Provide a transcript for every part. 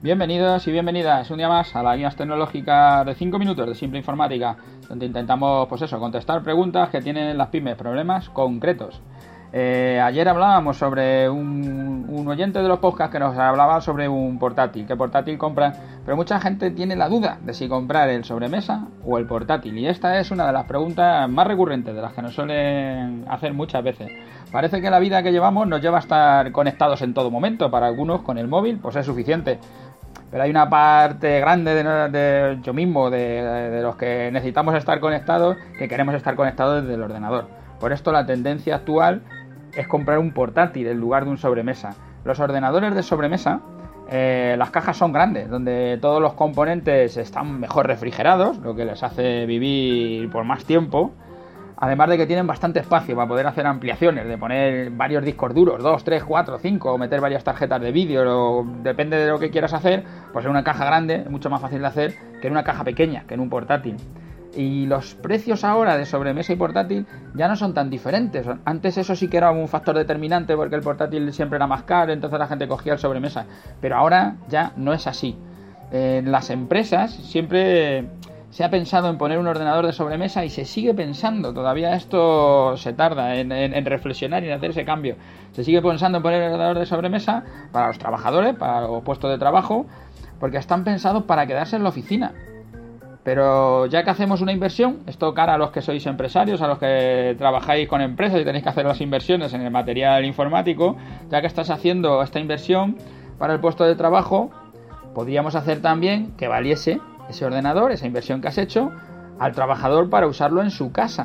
Bienvenidos y bienvenidas un día más a la guía tecnológica de 5 minutos de Simple Informática, donde intentamos, contestar preguntas que tienen las pymes, problemas concretos. Ayer hablábamos sobre un oyente de los podcasts que nos hablaba sobre un portátil, qué portátil compra, pero mucha gente tiene la duda de si comprar el sobremesa o el portátil, y esta es una de las preguntas más recurrentes, de las que nos suelen hacer muchas veces. Parece que la vida que llevamos nos lleva a estar conectados en todo momento. Para algunos con el móvil pues es suficiente, pero hay una parte grande de yo mismo, de los que necesitamos estar conectados, que queremos estar conectados desde el ordenador. Por esto la tendencia actual es comprar un portátil en lugar de un sobremesa. Los ordenadores de sobremesa, las cajas son grandes, donde todos los componentes están mejor refrigerados, lo que les hace vivir por más tiempo. Además de que tienen bastante espacio para poder hacer ampliaciones, de poner varios discos duros, 2, 3, 4, 5, o meter varias tarjetas de vídeo, o depende de lo que quieras hacer, pues en una caja grande es mucho más fácil de hacer que en una caja pequeña, que en un portátil. Y los precios ahora de sobremesa y portátil ya no son tan diferentes. Antes eso sí que era un factor determinante, porque el portátil siempre era más caro, entonces la gente cogía el sobremesa, pero ahora ya no es así. En las empresas siempre se ha pensado en poner un ordenador de sobremesa, y se sigue pensando, todavía esto se tarda en reflexionar y en hacer ese cambio. Se sigue pensando en poner un ordenador de sobremesa para los trabajadores, para los puestos de trabajo, porque están pensados para quedarse en la oficina. Pero ya que hacemos una inversión, esto cara a los que sois empresarios, a los que trabajáis con empresas y tenéis que hacer las inversiones en el material informático, ya que estás haciendo esta inversión para el puesto de trabajo, podríamos hacer también que valiese ese ordenador, esa inversión que has hecho, al trabajador para usarlo en su casa.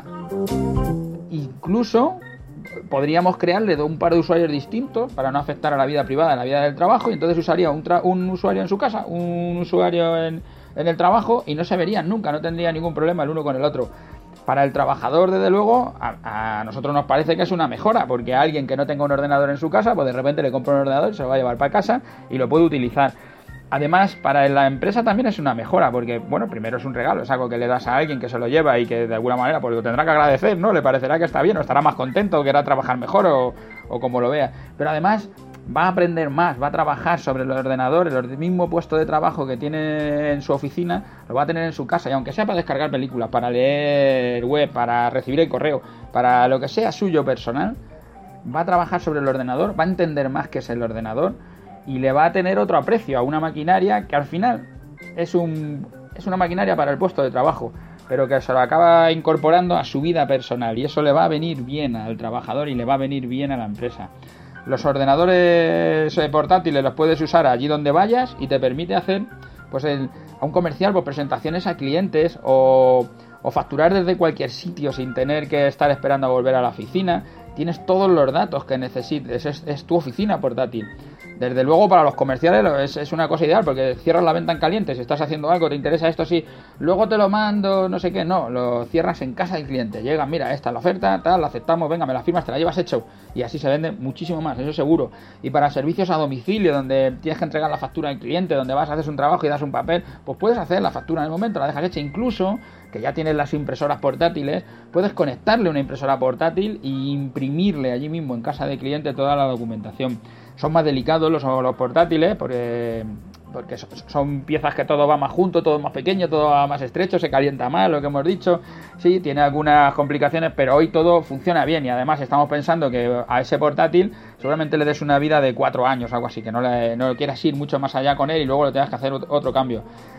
Incluso podríamos crearle un par de usuarios distintos para no afectar a la vida privada, a la vida del trabajo, y entonces usaría un usuario en su casa, un usuario en el trabajo, y no se verían nunca, no tendría ningún problema el uno con el otro. Para el trabajador, desde luego, a nosotros nos parece que es una mejora, porque a alguien que no tenga un ordenador en su casa, pues de repente le compra un ordenador, se lo va a llevar para casa y lo puede utilizar. Además, para la empresa también es una mejora, porque, bueno, primero es un regalo, es algo que le das a alguien que se lo lleva y que de alguna manera pues lo tendrá que agradecer, ¿no? Le parecerá que está bien, o estará más contento, o querrá trabajar mejor, o como lo vea. Pero además va a aprender más, va a trabajar sobre el ordenador, el mismo puesto de trabajo que tiene en su oficina, lo va a tener en su casa, y aunque sea para descargar películas, para leer web, para recibir el correo, para lo que sea suyo personal, va a trabajar sobre el ordenador, va a entender más qué es el ordenador, y le va a tener otro aprecio a una maquinaria que al final es una maquinaria para el puesto de trabajo, pero que se lo acaba incorporando a su vida personal, y eso le va a venir bien al trabajador y le va a venir bien a la empresa. Los ordenadores portátiles los puedes usar allí donde vayas, y te permite hacer a un comercial presentaciones a clientes, o facturar desde cualquier sitio sin tener que estar esperando a volver a la oficina. Tienes todos los datos que necesites, es tu oficina portátil. Desde luego, para los comerciales es una cosa ideal, porque cierras la venta en caliente. Si estás haciendo algo, te interesa esto, sí, luego te lo mando, no sé qué, no, lo cierras en casa del cliente. Llega, mira, esta es la oferta, tal, la aceptamos, venga, me la firmas, te la llevas hecho, y así se vende muchísimo más, eso seguro. Y para servicios a domicilio, donde tienes que entregar la factura al cliente, donde vas, haces un trabajo y das un papel, pues puedes hacer la factura en el momento, la dejas hecha. Incluso que ya tienes las impresoras portátiles, puedes conectarle una impresora portátil e imprimirle allí mismo en casa del cliente toda la documentación. Son más delicados los portátiles, porque son piezas que todo va más junto, todo más pequeño, todo va más estrecho, se calienta más, lo que hemos dicho. Sí, tiene algunas complicaciones, pero hoy todo funciona bien, y además estamos pensando que a ese portátil seguramente le des una vida de 4 años, algo así, que no quieras ir mucho más allá con él y luego le tengas que hacer otro cambio.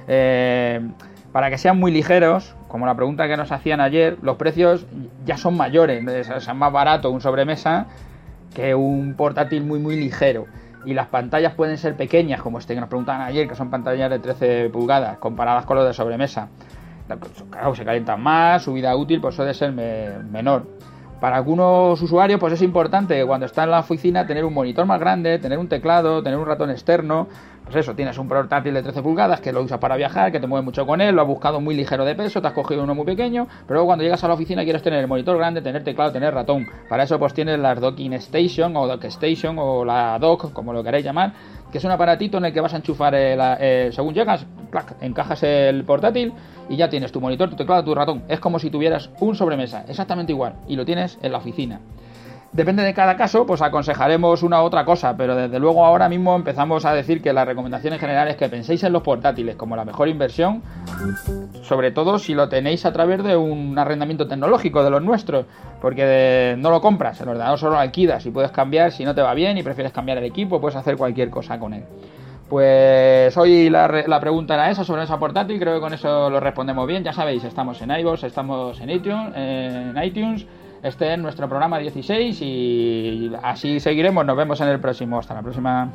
Para que sean muy ligeros, como la pregunta que nos hacían ayer, los precios ya son mayores, es más barato un sobremesa que un portátil muy muy ligero, y las pantallas pueden ser pequeñas, como que nos preguntaban ayer, que son pantallas de 13 pulgadas comparadas con los de sobremesa. Claro, se calientan más, su vida útil pues suele ser menor. Para algunos usuarios pues es importante, cuando está en la oficina, tener un monitor más grande, tener un teclado, tener un ratón externo. Pues eso, tienes un portátil de 13 pulgadas que lo usas para viajar, que te mueves mucho con él, lo has buscado muy ligero de peso, te has cogido uno muy pequeño, pero luego cuando llegas a la oficina quieres tener el monitor grande, tener teclado, tener ratón. Para eso pues tienes las Docking Station, o Dock Station, o la Dock, como lo queráis llamar, que es un aparatito en el que vas a enchufar, según llegas, clac, encajas el portátil y ya tienes tu monitor, tu teclado, tu ratón. Es como si tuvieras un sobremesa, exactamente igual, y lo tienes en la oficina. Depende de cada caso, pues aconsejaremos una u otra cosa, pero desde luego ahora mismo empezamos a decir que la recomendación en general es que penséis en los portátiles como la mejor inversión, sobre todo si lo tenéis a través de un arrendamiento tecnológico de los nuestros, porque no lo compras, el ordenador solo lo alquilas y puedes cambiar si no te va bien y prefieres cambiar el equipo, puedes hacer cualquier cosa con él. Pues hoy la pregunta era esa sobre esa portátil, creo que con eso lo respondemos bien. Ya sabéis, estamos en iVoox, estamos en iTunes. Este es nuestro programa 16 y así seguiremos. Nos vemos en el próximo. Hasta la próxima.